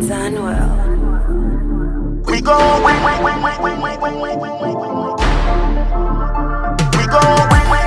Danwell. We go. We go.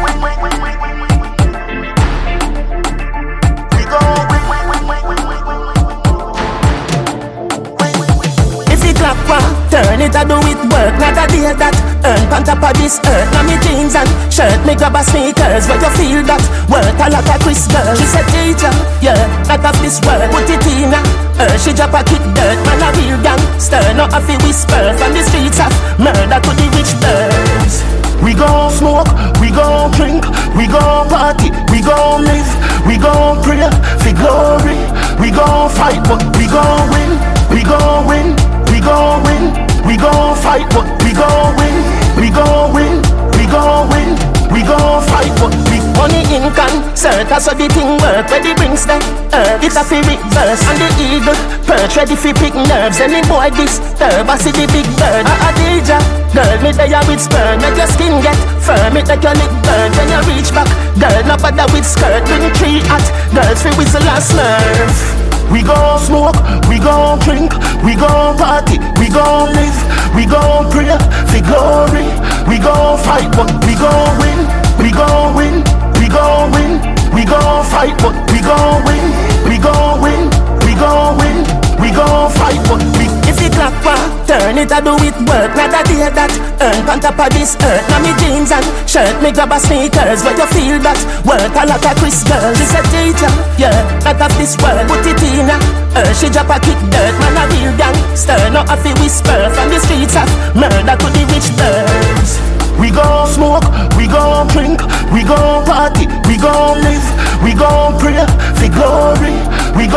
Turn it, I do it work, not a deal that earn on top of this earth. Now me jeans and shirt, me grab a sneakers. But you feel that worth a lot of Chris girl. She said teacher, yeah, not of this world. Put it in her, she drop a kick dirt. Man a real gangster, not a fi whisper. From the streets of murder to the rich birds. We gon' smoke, we gon' drink, we gon' party, we gon' live, we gon' pray for glory. We gon' fight, but we gon' win, we gon' win. We gon' win, we gon' fight, but we gon' win. We gon' win, we gon' win. We gon' fight, but we money in concert, that's how the thing work. Where the brings them earth, it's a fi reverse. And the eagle perch ready fi pick nerves. Any boy disturb, I see the big bird. A DJ, girl, me there with sperm. Make your skin get firm, it make your lip burn. When you reach back, girl, no bother with skirt. Bring 3 hot girls fi whistle and smurf. We gon' smoke, we gon' drink, we gon' party, we gon' live, we gon' pray for glory. We gon' fight, but we gon' win, we gon' win, we gon' win. We gon' fight, but we gon' win, we gon' win, we gon' win. We gon' fight, but we. If it clock turn it, I do it work. Not a day that earn on top of this earth. Now me jeans and shirt, me grab a sneakers. But you feel that worth a lot of Chris girl. She said teacher, yeah, not of this world. Put it in her, she drop a kick dirt. Man a real gangster, not a fi whisper. From the streets of murder to the rich birds. We gon' smoke, we gon' drink, we gon' party, we gon' live, we gon' pray for glory. We